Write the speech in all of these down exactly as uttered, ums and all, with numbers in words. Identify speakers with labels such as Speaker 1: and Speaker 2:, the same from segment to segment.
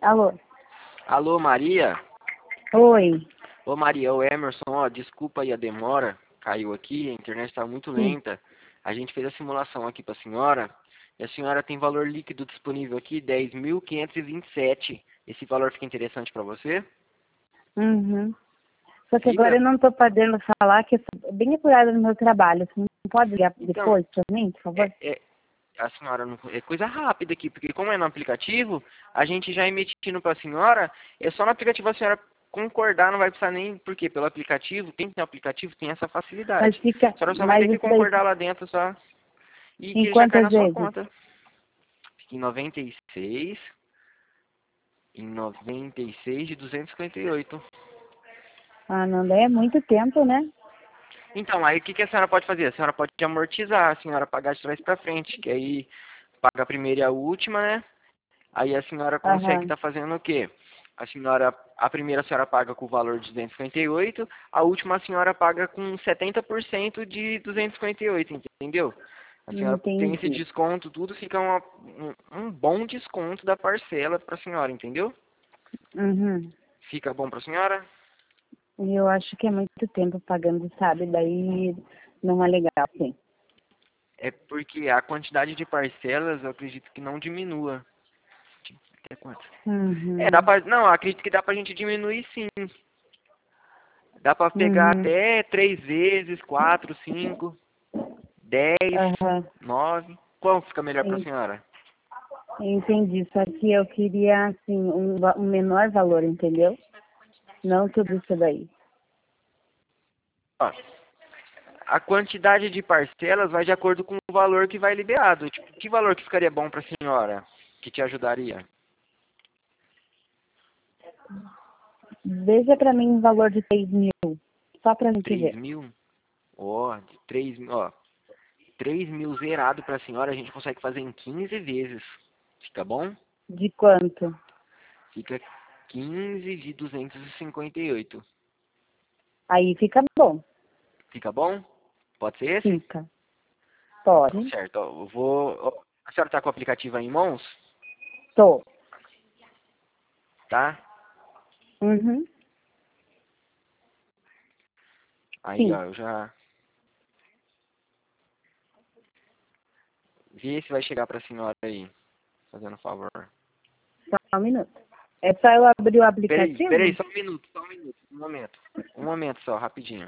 Speaker 1: Alô?
Speaker 2: Alô, Maria?
Speaker 1: Oi.
Speaker 2: Ô, Maria, o Emerson, ó, desculpa aí a demora, caiu aqui, a internet está muito
Speaker 1: Sim.
Speaker 2: lenta. A gente fez a simulação aqui para a senhora, e a senhora tem valor líquido disponível aqui, dez mil quinhentos e vinte e sete. Esse valor fica interessante para você?
Speaker 1: Uhum. Só que agora
Speaker 2: Fica?
Speaker 1: eu não estou podendo falar, que eu sou bem apurada no meu trabalho. Você não pode ligar
Speaker 2: Então,
Speaker 1: depois para mim, por favor?
Speaker 2: é, é, a senhora não, é coisa rápida aqui, porque como é no aplicativo, a gente já emitindo para a senhora, é só no aplicativo a senhora concordar, não vai precisar nem, porque pelo aplicativo, quem tem aplicativo tem essa
Speaker 1: Mas
Speaker 2: facilidade.
Speaker 1: fica,
Speaker 2: A senhora só vai
Speaker 1: mas
Speaker 2: ter que
Speaker 1: isso daí,
Speaker 2: concordar lá dentro só, e
Speaker 1: em
Speaker 2: que já cai
Speaker 1: quantas
Speaker 2: na sua
Speaker 1: vezes?
Speaker 2: conta. Fica em noventa e seis, em noventa e seis de duzentos e cinquenta e oito.
Speaker 1: Ah, não, daí é muito tempo, né?
Speaker 2: Então, aí o que, que a senhora pode fazer? A senhora pode amortizar, a senhora pagar de trás para frente, que aí paga a primeira e a última, né? Aí a senhora consegue
Speaker 1: Aham.
Speaker 2: estar fazendo o quê? A senhora, a primeira a senhora paga com o valor de duzentos e cinquenta e oito, a última a senhora paga com setenta por cento de duzentos e cinquenta e oito, entendeu? A senhora tem esse
Speaker 1: Entendi.
Speaker 2: desconto, tudo fica uma, um, um bom desconto da parcela para a senhora, entendeu?
Speaker 1: Uhum.
Speaker 2: Fica bom para a senhora?
Speaker 1: E eu acho que é muito tempo pagando, sabe? Daí não é legal, sim.
Speaker 2: É porque a quantidade de parcelas eu acredito que não diminua. Até quanto? É, dá
Speaker 1: Uhum.
Speaker 2: pra, não, acredito que dá pra gente diminuir sim. Dá pra pegar
Speaker 1: Uhum.
Speaker 2: até três vezes, quatro, cinco, dez,
Speaker 1: Aham.
Speaker 2: nove. Qual fica melhor pra senhora?
Speaker 1: Entendi, só que eu queria, assim, um, va- um menor valor, entendeu? Não tudo isso daí.
Speaker 2: Ó, a quantidade de parcelas vai de acordo com o valor que vai liberado. Tipo, que valor que ficaria bom pra senhora? Que te ajudaria?
Speaker 1: Veja pra mim um valor de três mil, só pra gente
Speaker 2: Três
Speaker 1: ver.
Speaker 2: mil? Ó, de três mil, ó. Três mil zerado pra senhora a gente consegue fazer em quinze vezes. Fica bom?
Speaker 1: De quanto?
Speaker 2: Fica quinze de duzentos e cinquenta e oito.
Speaker 1: Aí fica bom,
Speaker 2: Fica bom? Pode ser esse?
Speaker 1: fica.
Speaker 2: Então,
Speaker 1: Pode.
Speaker 2: certo. Ó, eu vou... ó, a senhora tá com o aplicativo aí em mãos?
Speaker 1: Tô.
Speaker 2: Tá?
Speaker 1: Uhum.
Speaker 2: Aí,
Speaker 1: Sim.
Speaker 2: ó, eu já... Vê se vai chegar pra senhora aí. Fazendo um favor.
Speaker 1: Só um minuto. É só eu abrir o
Speaker 2: Peraí, peraí,
Speaker 1: aplicativo?
Speaker 2: só um minuto, só um minuto. Um momento. Um momento só, rapidinho.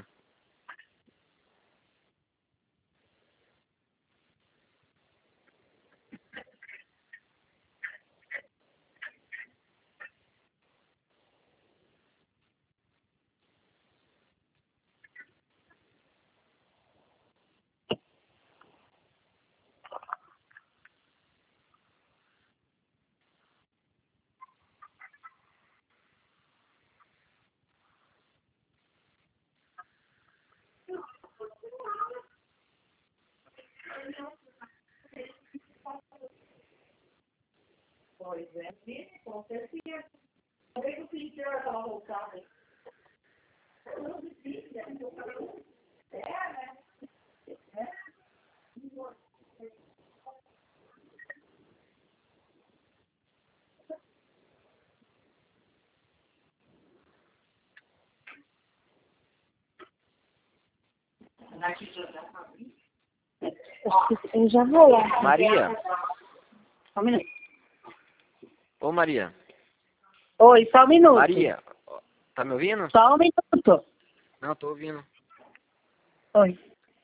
Speaker 1: Acho que eu já vou lá.
Speaker 2: Maria?
Speaker 1: Só um minuto.
Speaker 2: Ô, Maria.
Speaker 1: Oi, só um minuto.
Speaker 2: Maria, ó, tá me ouvindo?
Speaker 1: Só um minuto.
Speaker 2: Não, tô ouvindo.
Speaker 1: Oi.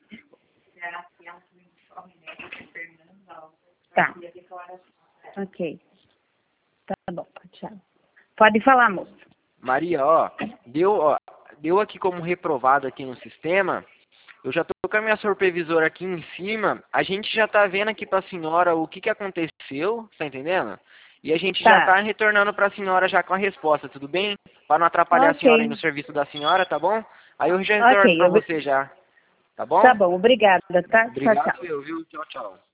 Speaker 1: Tá. Ok. Tá bom, tchau. Pode falar, moço.
Speaker 2: Maria, ó, deu, ó, deu aqui como reprovado aqui no sistema. Eu já tô com a minha supervisora aqui em cima. A gente já tá vendo aqui pra senhora o que que aconteceu, tá entendendo? E a gente já
Speaker 1: Tá.
Speaker 2: tá retornando pra senhora já com a resposta, tudo bem? Para não atrapalhar a senhora aí
Speaker 1: Ok.
Speaker 2: no serviço da senhora, tá bom? Aí eu já retorno
Speaker 1: Ok.
Speaker 2: pra
Speaker 1: obri-
Speaker 2: você já, tá
Speaker 1: Tá
Speaker 2: bom?
Speaker 1: bom, obrigada, tá? Tchau, tchau.
Speaker 2: Obrigado eu, viu? Tchau, tchau.